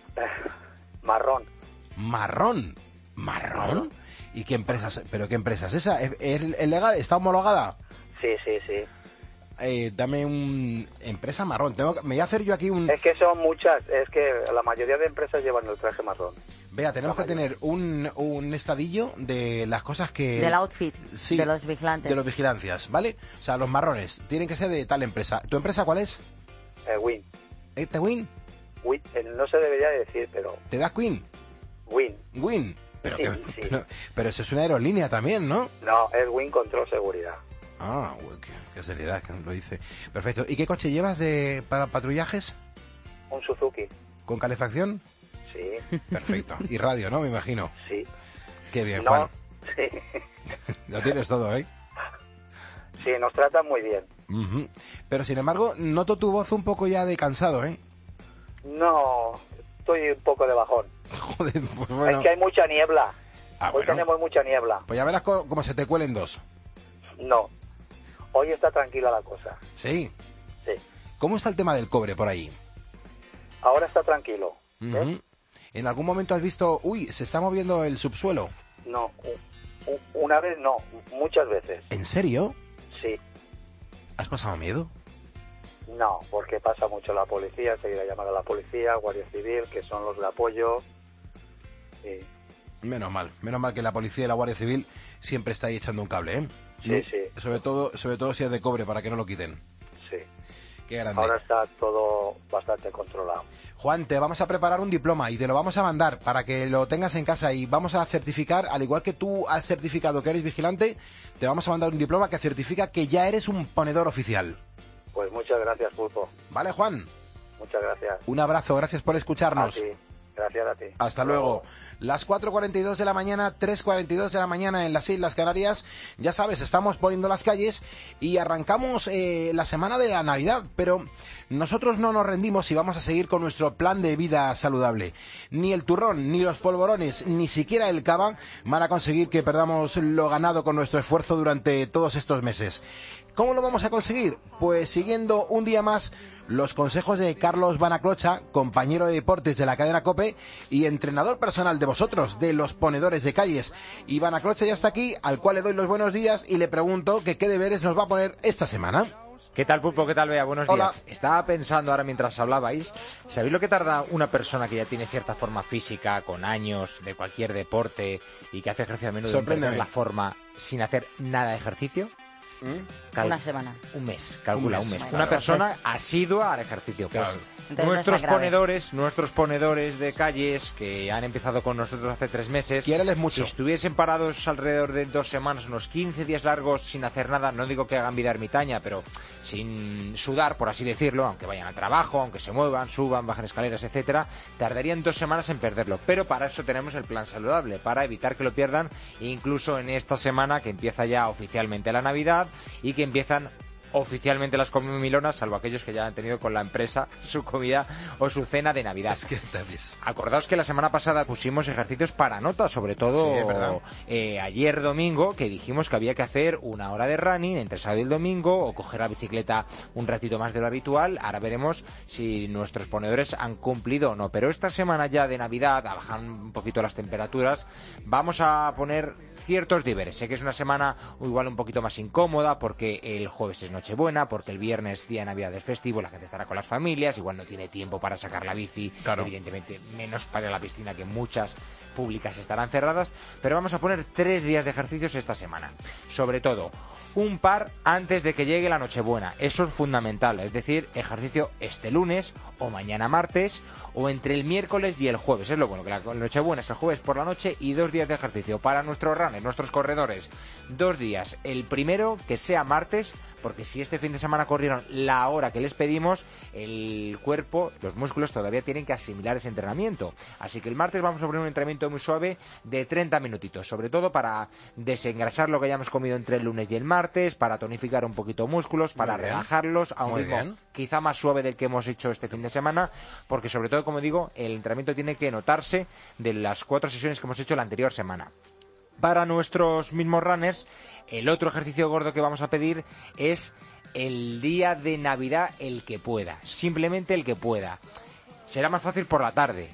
Marrón. ¿Marrón? ¿Marrón? ¿Y qué empresa, pero qué empresa es esa? ¿Es, es legal? ¿Está homologada? Sí, sí, sí. Eh, dame un... Empresa marrón. Tengo que... Me voy a hacer yo aquí un... Es que son muchas. Es que la mayoría de empresas llevan el traje marrón. Vea, tenemos que tener un, un estadillo de las cosas que... Del outfit, sí, de los vigilantes. De los vigilancias, ¿vale? O sea, los marrones tienen que ser de tal empresa. ¿Tu empresa cuál es? Eh, Win. ¿Eh, ¿Te Win? Win, eh, no se debería decir, pero... ¿Te das Queen? Win. Win. Pero, sí, que... sí. pero, pero eso es una aerolínea también, ¿no? No, es Win Control Seguridad. Ah, uy, qué, qué seriedad que lo dice. Perfecto. ¿Y qué coche llevas de para patrullajes? Un Suzuki. ¿Con calefacción? Sí. Perfecto. Y radio, ¿no? Me imagino. Sí. Qué bien, no, Juan. Sí. Lo tienes todo, ¿eh? Sí, nos tratan muy bien. Uh-huh. Pero, sin embargo, noto tu voz un poco ya de cansado, ¿eh? No, estoy un poco de bajón. Joder, pues bueno. Es que hay mucha niebla. Ah, Hoy bueno. tenemos mucha niebla. Pues ya verás cómo, cómo se te cuelen dos. No. Hoy está tranquila la cosa. ¿Sí? Sí. ¿Cómo está el tema del cobre por ahí? Ahora está tranquilo. Uh-huh. ¿En algún momento has visto, uy, se está moviendo el subsuelo? No, una vez no, muchas veces. ¿En serio? Sí. ¿Has pasado miedo? No, porque pasa mucho la policía, enseguida llaman a la policía, Guardia Civil, que son los de apoyo. Sí. Menos mal, menos mal que la policía y la Guardia Civil siempre está ahí echando un cable, ¿eh? Sí, sí. Sobre todo, sobre todo si es de cobre, para que no lo quiten. Sí. Qué grande. Ahora está todo bastante controlado. Juan, te vamos a preparar un diploma y te lo vamos a mandar para que lo tengas en casa y vamos a certificar, al igual que tú has certificado que eres vigilante, te vamos a mandar un diploma que certifica que ya eres un ponedor oficial. Pues muchas gracias, Pulpo. Vale, Juan. Muchas gracias. Un abrazo, gracias por escucharnos. A ti. Gracias a ti. Hasta, Hasta luego. luego. Las cuatro cuarenta y dos de la mañana, tres cuarenta y dos de la mañana en las Islas Canarias. Ya sabes, estamos poniendo las calles y arrancamos eh, la semana de la Navidad, pero nosotros no nos rendimos y vamos a seguir con nuestro plan de vida saludable. Ni el turrón, ni los polvorones, ni siquiera el cava van a conseguir que perdamos lo ganado con nuestro esfuerzo durante todos estos meses. ¿Cómo lo vamos a conseguir? Pues siguiendo un día más los consejos de Carlos Banaclocha, compañero de deportes de la cadena COPE y entrenador personal de vosotros, de los ponedores de calles. Y Banaclocha ya está aquí, al cual le doy los buenos días y le pregunto que qué deberes nos va a poner esta semana. ¿Qué tal, Pulpo? ¿Qué tal, Bea? Buenos Hola. días. Estaba pensando ahora mientras hablabais, ¿sabéis lo que tarda una persona que ya tiene cierta forma física, con años, de cualquier deporte y que hace ejercicio a menudo, en perder la forma sin hacer nada de ejercicio? ¿Mm? Cal- Una semana. Un mes, calcula, un mes. Un mes. Una Claro. persona asidua al ejercicio. Pues Claro. Entonces nuestros no es tan grave. ponedores, nuestros ponedores de calles que han empezado con nosotros hace tres meses, Quiéreles mucho. si estuviesen parados alrededor de dos semanas, unos quince días largos sin hacer nada, no digo que hagan vida ermitaña, pero sin sudar, por así decirlo, aunque vayan al trabajo, aunque se muevan, suban, bajen escaleras, etcétera, tardarían dos semanas en perderlo. Pero para eso tenemos el plan saludable, para evitar que lo pierdan, incluso en esta semana que empieza ya oficialmente la Navidad y que empiezan oficialmente las comilonas, salvo aquellos que ya han tenido con la empresa su comida o su cena de Navidad. Es que tal vez. Acordaos que la semana pasada pusimos ejercicios para nota, sobre todo sí, ¿verdad? eh, ayer domingo, que dijimos que había que hacer una hora de running entre sábado y el domingo o coger la bicicleta un ratito más de lo habitual. Ahora veremos si nuestros ponedores han cumplido o no. Pero esta semana ya de Navidad, bajan un poquito las temperaturas, vamos a poner ciertos deberes. Sé que es una semana igual un poquito más incómoda porque el jueves es Nochebuena, porque el viernes día de Navidad es festivo, la gente estará con las familias, igual no tiene tiempo para sacar la bici, claro. Evidentemente menos para la piscina, que muchas públicas estarán cerradas, pero vamos a poner tres días de ejercicios esta semana. Sobre todo, un par antes de que llegue la Nochebuena. Eso es fundamental, es decir, ejercicio este lunes o mañana martes o entre el miércoles y el jueves. Es lo bueno, que la Nochebuena es el jueves por la noche y dos días de ejercicio para nuestros runners, nuestros corredores. Dos días. El primero que sea martes, porque si este fin de semana corrieron la hora que les pedimos, el cuerpo, los músculos todavía tienen que asimilar ese entrenamiento. Así que el martes vamos a poner un entrenamiento muy suave de treinta minutitos, sobre todo para desengrasar lo que hayamos comido entre el lunes y el martes, para tonificar un poquito músculos, para relajarlos a un Muy ritmo bien. quizá más suave del que hemos hecho este fin de semana, porque sobre todo, como digo, el entrenamiento tiene que notarse de las cuatro sesiones que hemos hecho la anterior semana. Para nuestros mismos runners, el otro ejercicio gordo que vamos a pedir es el día de Navidad, el que pueda, simplemente el que pueda. Será más fácil por la tarde.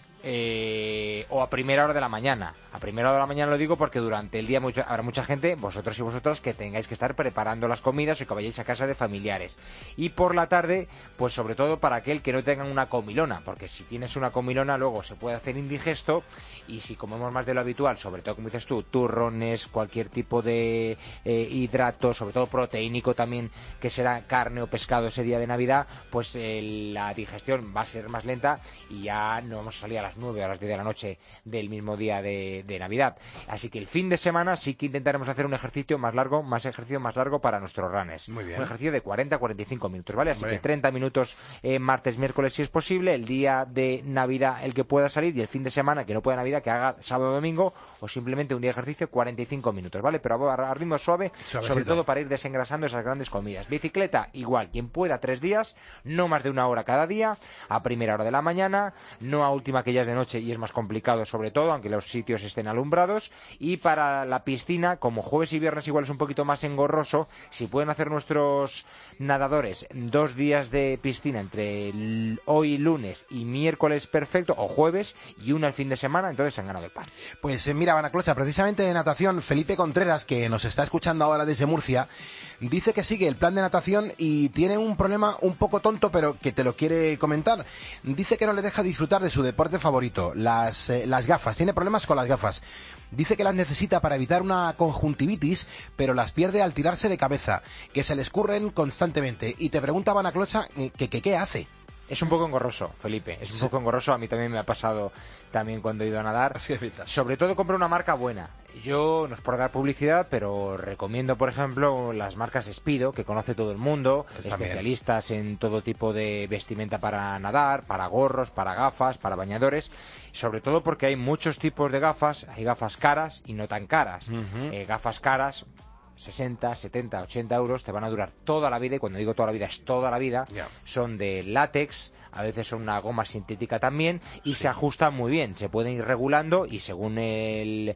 Eh, o a primera hora de la mañana. A primera hora de la mañana lo digo porque durante el día mucha, habrá mucha gente, vosotros y vosotras, que tengáis que estar preparando las comidas o que vayáis a casa de familiares. Y por la tarde, pues sobre todo para aquel que no tenga una comilona, porque si tienes una comilona luego se puede hacer indigesto, y si comemos más de lo habitual, sobre todo como dices tú, turrones, cualquier tipo de eh, hidrato, sobre todo proteínico también, que será carne o pescado ese día de Navidad, pues eh, la digestión va a ser más lenta y ya no vamos a salir a las nueve a las diez de la noche del mismo día de, de Navidad. Así que el fin de semana sí que intentaremos hacer un ejercicio más largo, más ejercicio más largo para nuestros runners. Muy bien. Un ejercicio de cuarenta a cuarenta y cinco minutos, ¿vale? Así Hombre. que treinta minutos eh, martes, miércoles si es posible, el día de Navidad el que pueda salir, y el fin de semana que no pueda Navidad que haga sábado o domingo, o simplemente un día de ejercicio cuarenta y cinco minutos, ¿vale? Pero a, a ritmo suave, Suavecito. sobre todo para ir desengrasando esas grandes comidas. Bicicleta, igual, quien pueda tres días, no más de una hora cada día, a primera hora de la mañana, no a última que ya es de noche y es más complicado sobre todo, aunque los sitios estén alumbrados. Y para la piscina, como jueves y viernes igual es un poquito más engorroso, si pueden hacer nuestros nadadores dos días de piscina entre el, hoy lunes y miércoles perfecto, o jueves, y una el fin de semana, entonces se han ganado el pan. Pues eh, mira, Vanaclocha, precisamente de natación, Felipe Contreras, que nos está escuchando ahora desde Murcia, dice que sigue el plan de natación y tiene un problema un poco tonto, pero que te lo quiere comentar. Dice que no le deja disfrutar de su deporte favorito, las, eh, las gafas. Tiene problemas con las gafas. Dice que las necesita para evitar una conjuntivitis, pero las pierde al tirarse de cabeza, que se le escurren constantemente. Y te pregunta Vanaclocha eh, que, que qué hace. Es un poco engorroso, Felipe, es un Sí. poco engorroso, a mí también me ha pasado también cuando he ido a nadar. Sobre todo compra una marca buena. Yo, no es por dar publicidad, pero recomiendo, por ejemplo, las marcas Speedo, que conoce todo el mundo, Pues también. especialistas en todo tipo de vestimenta para nadar, para gorros, para gafas, para bañadores, sobre todo porque hay muchos tipos de gafas, hay gafas caras y no tan caras. Ujú. Eh, gafas caras, sesenta, setenta, ochenta euros, te van a durar toda la vida, y cuando digo toda la vida es toda la vida. Ya. Son de látex, a veces son una goma sintética también, y se ajustan muy bien, se pueden ir regulando, y según el,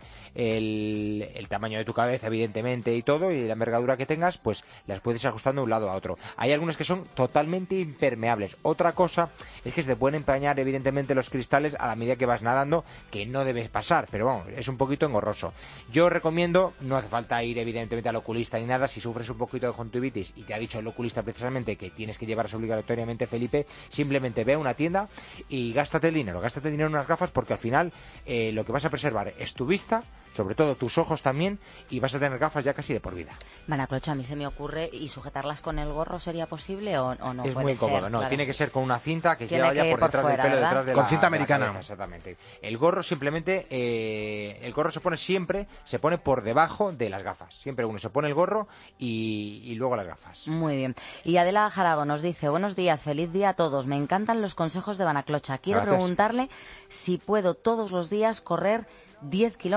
el, el tamaño de tu cabeza, evidentemente, y todo, y la envergadura que tengas, pues las puedes ir ajustando de un lado a otro. Hay algunas que son totalmente impermeables. Otra cosa es que se te pueden empañar, evidentemente, los cristales a la medida que vas nadando, que no debes pasar, pero vamos, es un poquito engorroso. Yo recomiendo, no hace falta ir evidentemente al oculista ni nada, si sufres un poquito de conjuntivitis y te ha dicho el oculista precisamente que tienes que llevarlas obligatoriamente, Felipe, simplemente ve a una tienda y gástate el dinero, gástate el dinero en unas gafas, porque al final eh, lo que vas a preservar es tu vista, sobre todo tus ojos también, y vas a tener gafas ya casi de por vida. Vanaclocha, a mí se me ocurre, ¿y sujetarlas con el gorro sería posible o, o no? Es puede muy incómodo, ser? no, Claro. tiene que ser con una cinta que se Tiene lleva ya que ir por por detrás fuera, del pelo, ¿verdad? detrás de Con la, cinta de la americana. cabeza, exactamente. El gorro simplemente, eh, el gorro se pone siempre, se pone por debajo de las gafas. Siempre uno se pone el gorro y, y luego las gafas. Muy bien. Y Adela Jarago nos dice, buenos días, feliz día a todos. Me encantan los consejos de Vanaclocha. Quiero Gracias. preguntarle si puedo todos los días correr diez kilómetros.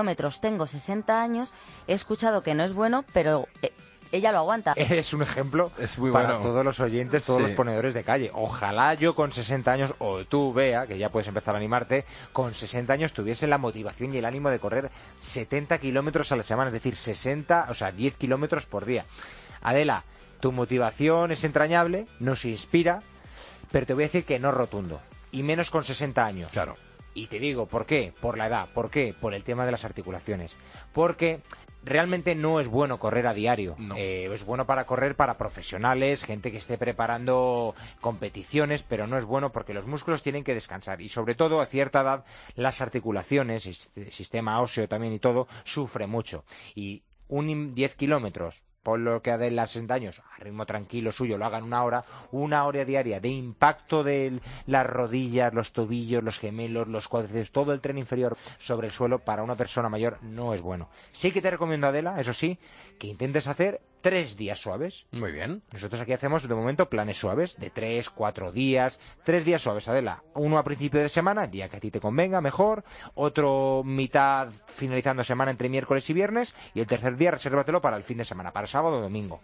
tengo sesenta años, he escuchado que no es bueno, pero... Eh, ella lo aguanta. Es un ejemplo es muy para bueno. todos los oyentes, todos sí. los ponedores de calle. Ojalá yo con sesenta años, o tú, Bea, que ya puedes empezar a animarte, con sesenta años tuviese la motivación y el ánimo de correr setenta kilómetros a la semana, es decir, sesenta, o sea, diez kilómetros por día. Adela, tu motivación es entrañable, nos inspira, pero te voy a decir que no rotundo, y menos con sesenta años. Claro. Y te digo, ¿por qué? Por la edad. ¿Por qué? Por el tema de las articulaciones. Porque realmente no es bueno correr a diario. No. Eh, es bueno para correr para profesionales, gente que esté preparando competiciones, pero no es bueno porque los músculos tienen que descansar. Y sobre todo a cierta edad las articulaciones, el sistema óseo también y todo, sufre mucho. Y un diez kilómetros, por lo que Adela sesenta años, a ritmo tranquilo suyo, lo haga en una hora, una hora diaria de impacto de las rodillas, los tobillos, los gemelos, los cuádriceps, todo el tren inferior sobre el suelo, para una persona mayor no es bueno. Sí que te recomiendo, Adela, eso sí, que intentes hacer tres días suaves. Muy bien. Nosotros aquí hacemos de momento planes suaves, de tres, cuatro días, tres días suaves, Adela. Uno a principio de semana, el día que a ti te convenga, mejor. Otro mitad finalizando semana entre miércoles y viernes. Y el tercer día resérvatelo para el fin de semana, para sábado o domingo.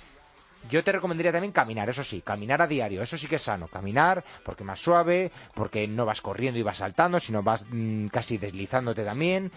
Yo te recomendaría también caminar, eso sí, caminar a diario, eso sí que es sano, caminar, porque más suave, porque no vas corriendo y vas saltando, sino vas mmm, casi deslizándote también,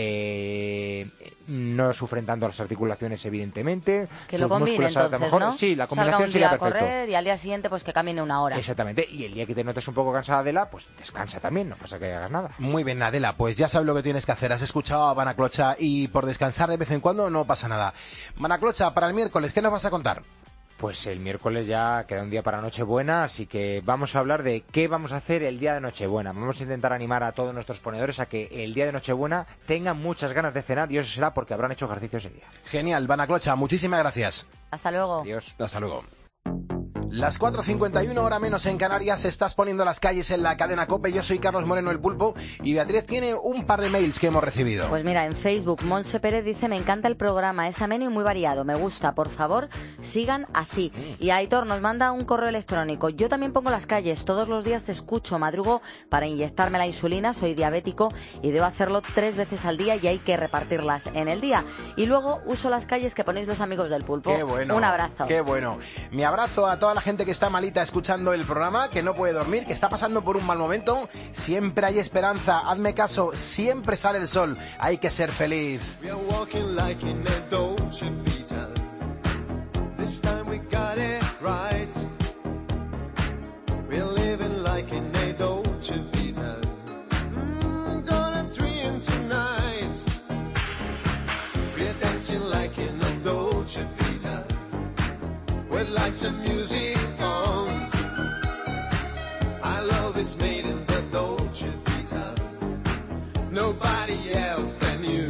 eh, no sufren tanto las articulaciones, evidentemente. Que lo combine entonces, mejor, ¿no? sí, la Salga combinación un sería día a perfecto. correr y al día siguiente pues que camine una hora. Exactamente, y el día que te notes un poco cansada, Adela, pues descansa también, no pasa que hagas nada. Muy bien, Adela, pues ya sabes lo que tienes que hacer. Has escuchado a Banaclocha y por descansar de vez en cuando no pasa nada. Banaclocha, para el miércoles, ¿qué nos vas a contar? Pues el miércoles ya queda un día para Nochebuena, así que vamos a hablar de qué vamos a hacer el día de Nochebuena. Vamos a intentar animar a todos nuestros ponedores a que el día de Nochebuena tengan muchas ganas de cenar, y eso será porque habrán hecho ejercicio ese día. Genial, Banaclocha, muchísimas gracias. Hasta luego. Adiós. Hasta luego. Las cuatro cincuenta y uno, hora menos en Canarias, estás poniendo las calles en la cadena COPE. Yo soy Carlos Moreno, el Pulpo, y Beatriz tiene un par de mails que hemos recibido. Pues mira, en Facebook, Monse Pérez dice: me encanta el programa, es ameno y muy variado, me gusta, por favor, sigan así. Y Aitor nos manda un correo electrónico: yo también pongo las calles, todos los días te escucho, madrugo para inyectarme la insulina, soy diabético y debo hacerlo tres veces al día y hay que repartirlas en el día. Y luego uso las calles que ponéis los amigos del Pulpo. Qué bueno. Un abrazo. Qué bueno. Mi abrazo a toda la gente que está malita escuchando el programa, que no puede dormir, que está pasando por un mal momento. Siempre hay esperanza, hazme caso, siempre sale el sol, hay que ser feliz. We are walking like in a Dolce Vita. This time we got it right. We're living like in a Dolce Vita. Mm, gonna dream tonight. We're dancing like in a Dolce Vita. With lights and music on. Our love is made in the Dolce Vita. Nobody else than you.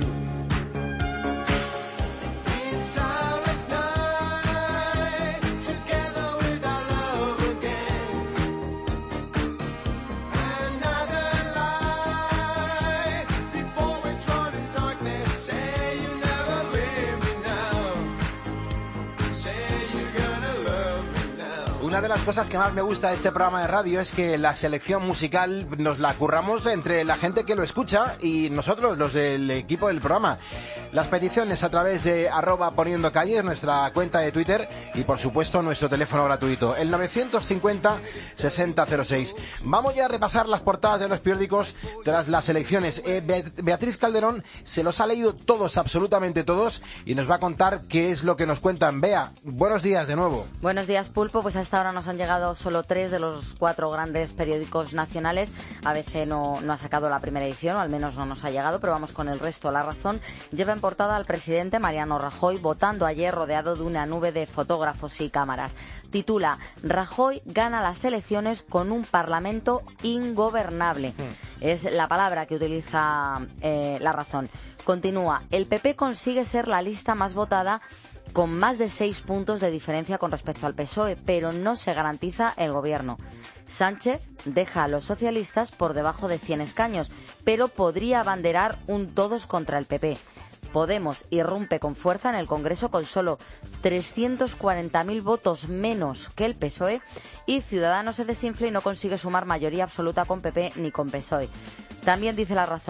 It's our last night together with our love again. Another light before we drown in darkness. Say you never leave me now. Say you're gonna love me now. Una de las cosas que más me gusta de este programa de radio es que la selección musical nos la curramos entre la gente que lo escucha y nosotros, los del equipo del programa. Las peticiones a través de arroba poniendo calles, nuestra cuenta de Twitter, y por supuesto nuestro teléfono gratuito, el novecientos cincuenta sesenta cero seis. Vamos ya a repasar las portadas de los periódicos tras las elecciones. Eh, Beatriz Calderón se los ha leído todos, absolutamente todos, y nos va a contar qué es lo que nos cuentan. Bea, buenos días de nuevo. Buenos días, Pulpo. Pues hasta ahora nos han llegado solo tres de los cuatro grandes periódicos nacionales. A veces no, no ha sacado la primera edición, o al menos no nos ha llegado, pero vamos con el resto. La Razón lleva en portada al presidente Mariano Rajoy votando ayer rodeado de una nube de fotógrafos y cámaras. Titula: Rajoy gana las elecciones con un parlamento ingobernable. Mm. Es la palabra que utiliza eh, La Razón. Continúa: el P P consigue ser la lista más votada con más de seis puntos de diferencia con respecto al P S O E, pero no se garantiza el gobierno. Sánchez deja a los socialistas por debajo de cien escaños, pero podría abanderar un todos contra el P P. Podemos irrumpe con fuerza en el Congreso con solo trescientos cuarenta mil votos menos que el P S O E, y Ciudadanos se desinfla y no consigue sumar mayoría absoluta con P P ni con P S O E. También dice La Razón: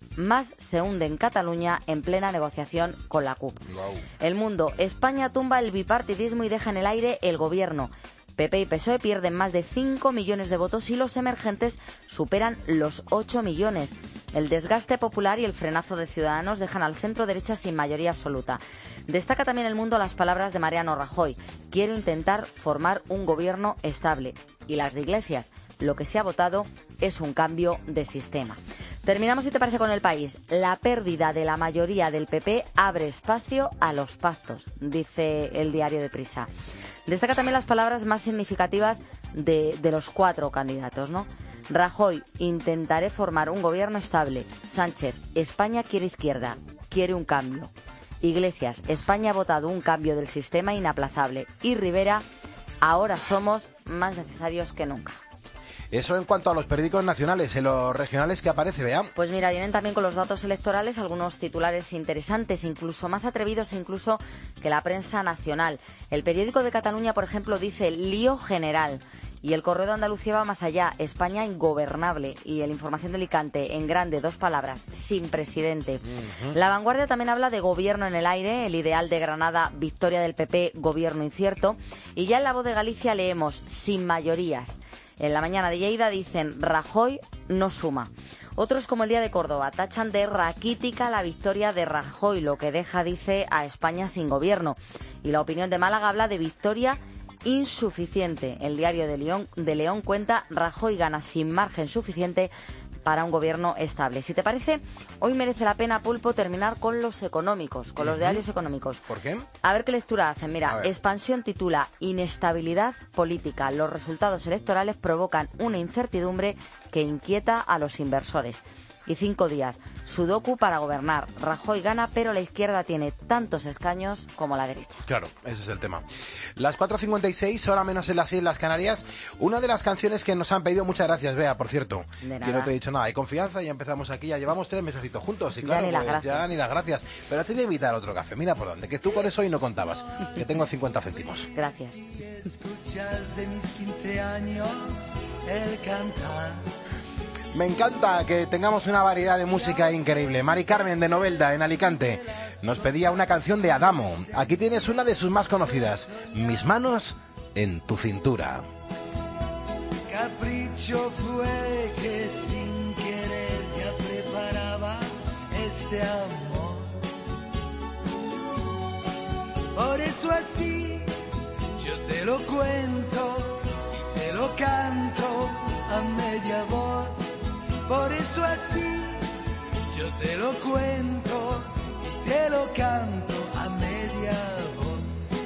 más se hunde en Cataluña en plena negociación con la C U P. Wow. El Mundo, España tumba el bipartidismo y deja en el aire el gobierno. P P y P S O E pierden más de cinco millones de votos y los emergentes superan los ocho millones. El desgaste popular y el frenazo de Ciudadanos dejan al centro derecha sin mayoría absoluta. Destaca también El Mundo las palabras de Mariano Rajoy. Quiere intentar formar un gobierno estable. Y las de Iglesias. Lo que se ha votado es un cambio de sistema. Terminamos, si te parece, con El País. La pérdida de la mayoría del P P abre espacio a los pactos, dice el diario de Prisa. Destaca también las palabras más significativas de, de los cuatro candidatos, ¿no? Rajoy, intentaré formar un gobierno estable. Sánchez, España quiere izquierda, quiere un cambio. Iglesias, España ha votado un cambio del sistema inaplazable. Y Rivera, ahora somos más necesarios que nunca. Eso en cuanto a los periódicos nacionales. En los regionales, ¿qué aparece, Bea? Pues mira, vienen también con los datos electorales algunos titulares interesantes, incluso más atrevidos incluso que la prensa nacional. El periódico de Cataluña, por ejemplo, dice lío general. Y el Correo de Andalucía va más allá, España ingobernable. Y el Información de Alicante, en grande, dos palabras, sin presidente. Uh-huh. La Vanguardia también habla de gobierno en el aire, el Ideal de Granada, victoria del P P, gobierno incierto. Y ya en La Voz de Galicia leemos, sin mayorías. En La Mañana de Lleida dicen, Rajoy no suma. Otros, como El Día de Córdoba, tachan de raquítica la victoria de Rajoy, lo que deja, dice, a España sin gobierno. Y La Opinión de Málaga habla de victoria insuficiente. El Diario de León, de León cuenta, Rajoy gana sin margen suficiente para un gobierno estable. Si te parece, hoy merece la pena, Pulpo, terminar con los económicos, con los uh-huh. diarios económicos. ¿Por qué? A ver qué lectura hacen. Mira, Expansión titula Inestabilidad política. Los resultados electorales provocan una incertidumbre que inquieta a los inversores. Y cinco días. Sudoku para gobernar. Rajoy gana, pero la izquierda tiene tantos escaños como la derecha. Claro, ese es el tema. Las cuatro cincuenta y seis, hora menos en las Islas Canarias. Una de las canciones que nos han pedido, muchas gracias, Bea, por cierto. De nada. Que no te he dicho nada. Hay confianza, ya empezamos aquí, ya llevamos tres mesecitos juntos. Y claro, ya ni las pues, gracias. ya ni las gracias. Pero te voy a invitar a otro café. Mira por dónde, que tú con eso hoy no contabas. Que tengo cincuenta céntimos. Gracias. Escuchas de mis quince años el cantar. Me encanta que tengamos una variedad de música increíble. Mari Carmen de Novelda, en Alicante, nos pedía una canción de Adamo. Aquí tienes una de sus más conocidas, Mis manos en tu cintura. Capricho fue que sin querer ya preparaba este amor. Por eso así yo te lo cuento y te lo canto a media voz. Por eso así yo te lo cuento y te lo canto a media voz.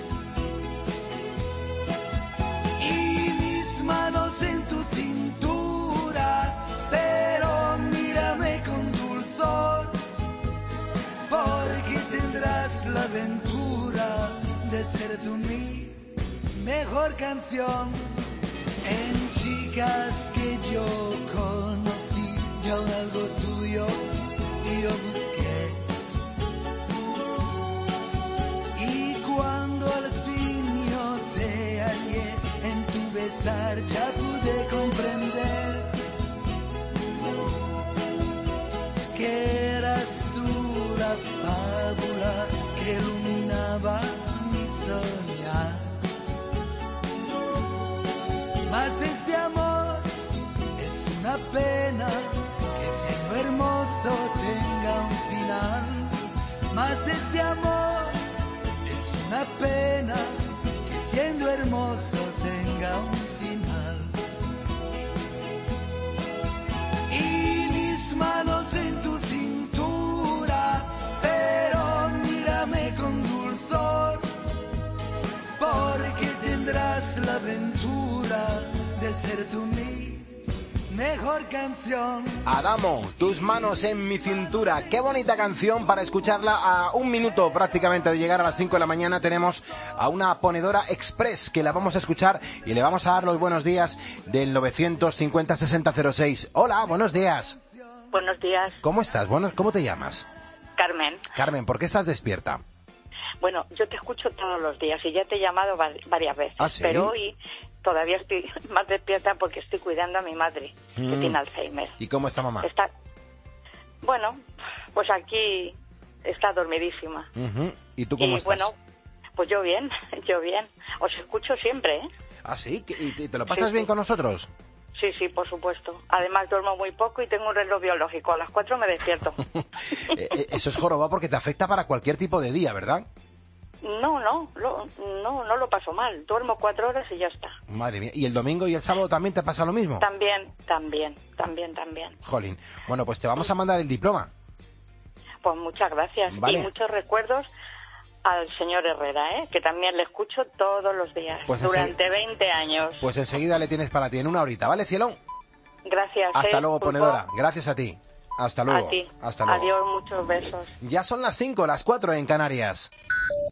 Y mis manos en tu cintura, pero mírame con dulzor, porque tendrás la aventura de ser tú mi mejor canción. En chicas que yo conocí, yo algo tuyo y yo busqué. Y cuando al fin yo te hallé, en tu besar ya pude comprender que eras tú la fábula que iluminaba mi soñar. Mas este amor es una pena, que siendo hermoso tenga un final. Mas este amor es una pena, que siendo hermoso tenga un final. Y mis manos en tu cintura, pero mírame con dulzor, porque tendrás la aventura de ser tú mi mejor canción. Adamo, tus manos en mi cintura. Qué bonita canción para escucharla a un minuto prácticamente de llegar a las cinco de la mañana. Tenemos a una ponedora express que la vamos a escuchar y le vamos a dar los buenos días del novecientos cincuenta sesenta cero seis. Hola, buenos días. Buenos días. ¿Cómo estás? Bueno, ¿cómo te llamas? Carmen. Carmen, ¿por qué estás despierta? Bueno, yo te escucho todos los días y ya te he llamado va- varias veces. ¿Ah, sí? Pero hoy todavía estoy más despierta porque estoy cuidando a mi madre, Mm. que tiene Alzheimer. ¿Y cómo está mamá? Está Bueno, pues aquí está dormidísima. Uh-huh. ¿Y tú cómo y estás? Bueno, pues yo bien, yo bien. Os escucho siempre, ¿eh? ¿Ah, sí? ¿Y te, te lo pasas Sí, bien sí. con nosotros? Sí, sí, por supuesto. Además duermo muy poco y tengo un reloj biológico. A las cuatro me despierto. Eh, eh, eso es joroba porque te afecta para cualquier tipo de día, ¿verdad? No, no, lo- no, no lo paso mal. Duermo cuatro horas y ya está. Madre mía. ¿Y el domingo y el sábado también te pasa lo mismo? También, también, también, también. Jolín. Bueno, pues te vamos a mandar el diploma. Pues muchas gracias. Vale. Y muchos recuerdos al señor Herrera, ¿eh? Que también le escucho todos los días. Pues durante veinte años. Pues enseguida le tienes para ti en una horita, ¿vale, cielo? Gracias. Hasta ¿eh? luego, Pulpo. ponedora. Gracias a ti. Hasta luego. A ti. Hasta luego. Adiós, muchos besos. Ya son las cinco, las cuatro en Canarias.